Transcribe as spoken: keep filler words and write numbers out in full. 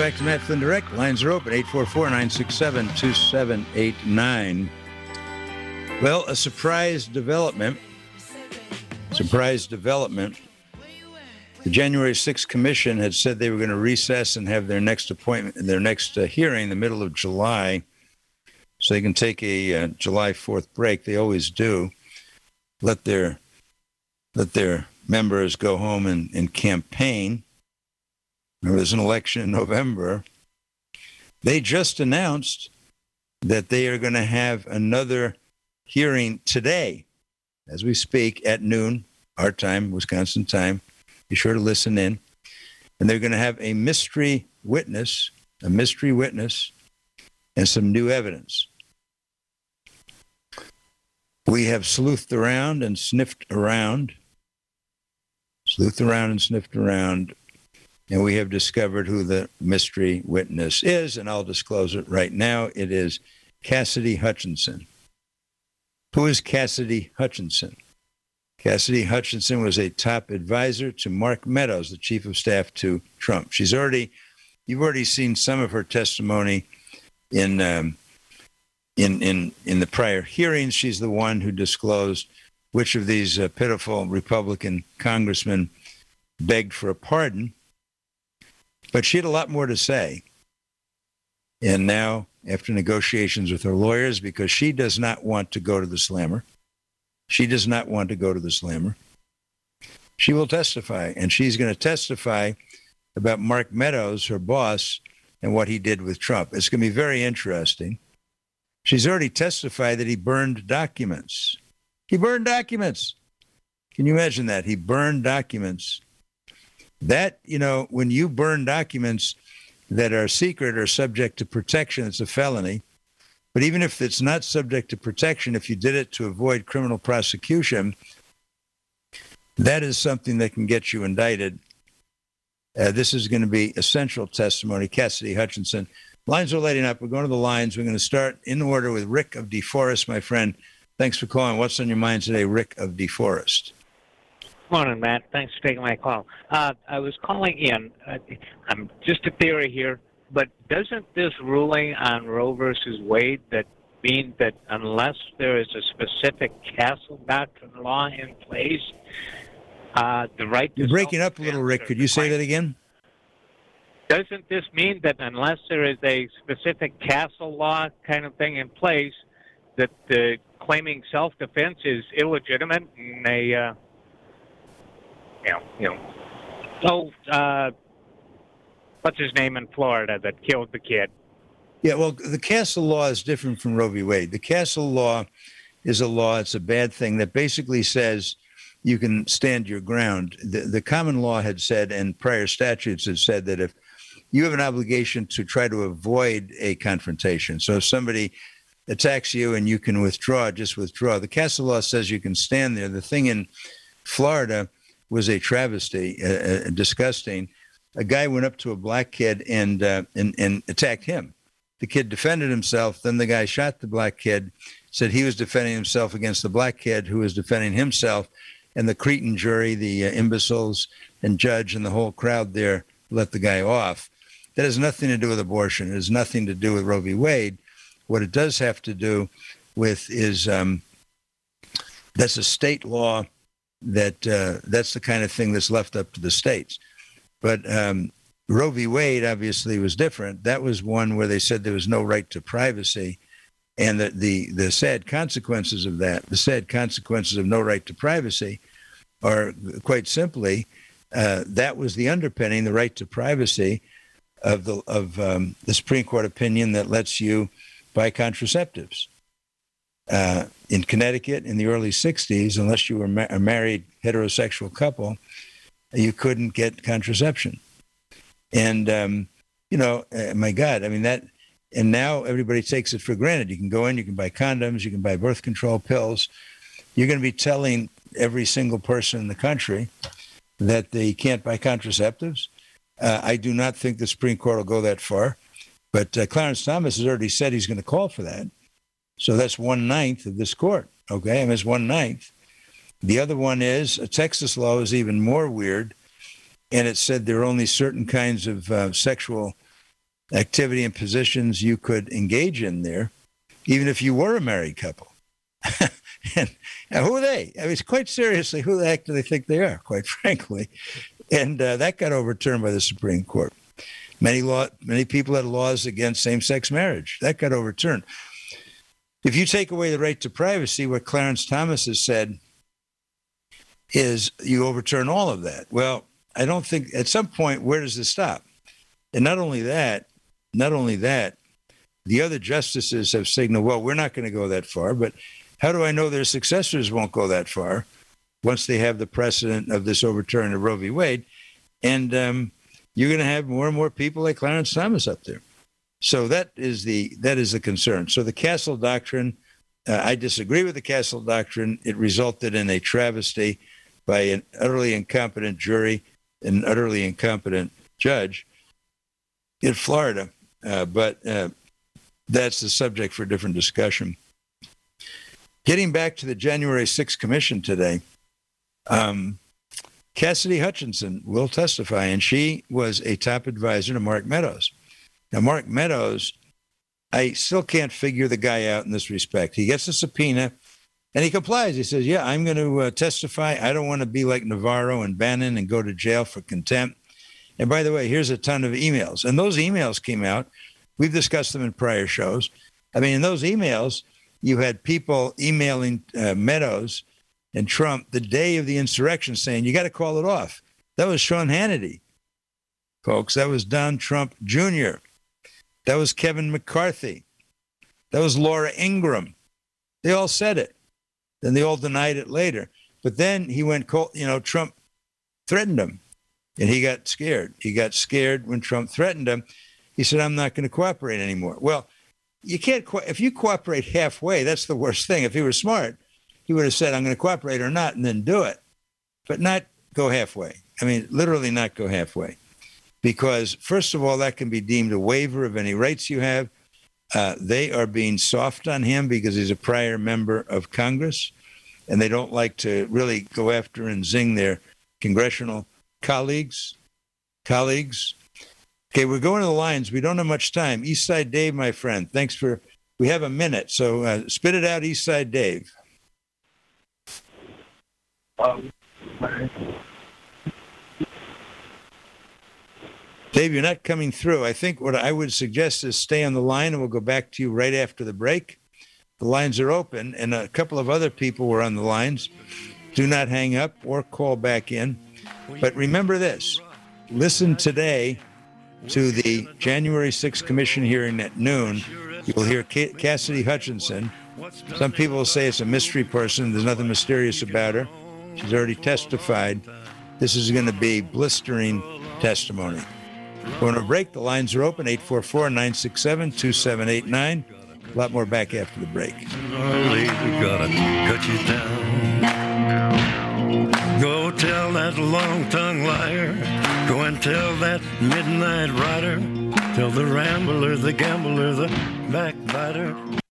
back to Matt Flynn Direct. Lines are open, eight four four, nine six seven, two seven eight nine. Well, a surprise development. Surprise development. The January sixth Commission had said they were going to recess and have their next appointment, their next uh, hearing in the middle of July, so they can take a uh, July fourth break. They always do. Let their let their members go home and, and campaign. There was an election in November. They just announced that they are going to have another hearing today, as we speak, at noon, our time, Wisconsin time. Be sure to listen in. And they're going to have a mystery witness, a mystery witness, and some new evidence. We have sleuthed around and sniffed around, sleuthed around and sniffed around, and we have discovered who the mystery witness is, and I'll disclose it right now. It is Cassidy Hutchinson. Who is Cassidy Hutchinson? Cassidy Hutchinson was a top advisor to Mark Meadows, the chief of staff to Trump. She's already, you've already seen some of her testimony in um, in in in the prior hearings. She's the one who disclosed which of these uh, pitiful Republican congressmen begged for a pardon. But she had a lot more to say. And now, after negotiations with her lawyers, because she does not want to go to the slammer, she does not want to go to the slammer, she will testify. And she's going to testify about Mark Meadows, her boss, and what he did with Trump. It's going to be very interesting. She's already testified that he burned documents. He burned documents. Can you imagine that? He burned documents. That, you know, when you burn documents that are secret or subject to protection, it's a felony. But even if it's not subject to protection, if you did it to avoid criminal prosecution, that is something that can get you indicted. Uh, this is going to be essential testimony. Cassidy Hutchinson. Lines are lighting up. We're going to the lines. We're going to start in order with Rick of DeForest, my friend. Thanks for calling. What's on your mind today, Rick of DeForest? Morning, Matt. Thanks for taking my call. Uh, I was calling in. Uh, I'm just a theory here, but doesn't this ruling on Roe versus Wade that mean that unless there is a specific Castle Doctrine law in place, uh, the right to You're breaking up a little, Rick. Could you say that again? Doesn't this mean that unless there is a specific Castle law kind of thing in place, that the claiming self-defense is illegitimate and they, uh, you know, you know, oh, uh, what's his name in Florida that killed the kid? Yeah, well, the Castle law is different from Roe v. Wade. The Castle law is a law, it's a bad thing that basically says you can stand your ground. The, the common law had said, and prior statutes had said, that if you have an obligation to try to avoid a confrontation, so if somebody attacks you and you can withdraw, just withdraw. The Castle law says you can stand there. The thing in Florida was a travesty, uh, uh, disgusting. A guy went up to a black kid and, uh, and and attacked him. The kid defended himself. Then the guy shot the black kid, said he was defending himself against the black kid who was defending himself. And the cretin jury, the uh, imbeciles and judge and the whole crowd there let the guy off. That has nothing to do with abortion. It has nothing to do with Roe v. Wade. What it does have to do with is um, that's a state law. That uh, that's the kind of thing that's left up to the states. But um, Roe v. Wade obviously was different. That was one where they said there was no right to privacy. And the, the, the sad consequences of that, the sad consequences of no right to privacy are quite simply, uh, that was the underpinning, the right to privacy of the, of um, the Supreme Court opinion that lets you buy contraceptives. Uh, in Connecticut in the early sixties, unless you were ma- a married heterosexual couple, you couldn't get contraception. And, um, you know, uh, my God, I mean, that, and now everybody takes it for granted. You can go in, you can buy condoms, you can buy birth control pills. You're going to be telling every single person in the country that they can't buy contraceptives. Uh, I do not think the Supreme Court will go that far, but uh, Clarence Thomas has already said he's going to call for that. So that's one ninth of this court. Okay, I mean, it's one ninth. The other one is a Texas law is even more weird, and it said there are only certain kinds of uh, sexual activity and positions you could engage in there, even if you were a married couple. and, and who are they? I mean, it's quite seriously, who the heck do they think they are, quite frankly? And uh, that got overturned by the Supreme Court. Many law, many people had laws against same-sex marriage. That got overturned. If you take away the right to privacy, what Clarence Thomas has said is you overturn all of that. Well, I don't think at some point, where does this stop? And not only that, not only that, the other justices have signaled, well, we're not going to go that far, but how do I know their successors won't go that far once they have the precedent of this overturn of Roe v. Wade? And um, you're going to have more and more people like Clarence Thomas up there. So that is the that is the concern. So the Castle Doctrine, uh, I disagree with the Castle Doctrine. It resulted in a travesty by an utterly incompetent jury, an utterly incompetent judge in Florida. Uh, but uh, that's the subject for a different discussion. Getting back to the January sixth Commission today, um, Cassidy Hutchinson will testify, and she was a top advisor to Mark Meadows. Now, Mark Meadows, I still can't figure the guy out in this respect. He gets a subpoena, and he complies. He says, yeah, I'm going to uh, testify. I don't want to be like Navarro and Bannon and go to jail for contempt. And by the way, here's a ton of emails. And those emails came out. We've discussed them in prior shows. I mean, in those emails, you had people emailing uh, Meadows and Trump the day of the insurrection saying, you got to call it off. That was Sean Hannity, folks. That was Don Trump Junior That was Kevin McCarthy. That was Laura Ingraham. They all said it. Then they all denied it later. But then he went, you know, Trump threatened him, and he got scared. He got scared when Trump threatened him. He said, I'm not going to cooperate anymore. Well, you can't, co- if you cooperate halfway, that's the worst thing. If he were smart, he would have said, I'm going to cooperate or not, and then do it, but not go halfway. I mean, literally not go halfway. Because, first of all, that can be deemed a waiver of any rights you have. Uh, they are being soft on him because he's a prior member of Congress, and they don't like to really go after and zing their congressional colleagues. Colleagues. Okay, we're going to the lines. We don't have much time. Eastside Dave, my friend, thanks for, we have a minute, so uh, spit it out, Eastside Dave. Um, Dave, you're not coming through. I think what I would suggest is stay on the line, and we'll go back to you right after the break. The lines are open, and a couple of other people were on the lines. Do not hang up or call back in. But remember this. Listen today to the January sixth Commission hearing at noon. You will hear Cassidy Hutchinson. Some people will say it's a mystery person. There's nothing mysterious about her. She's already testified. This is going to be blistering testimony. Going to break. The lines are open, eight four four, nine six seven, two seven eight nine. A lot more back after the break. Early, we gotta cut you down. Go tell that long-tongued liar. Go and tell that midnight rider. Tell the rambler, the gambler, the backbiter.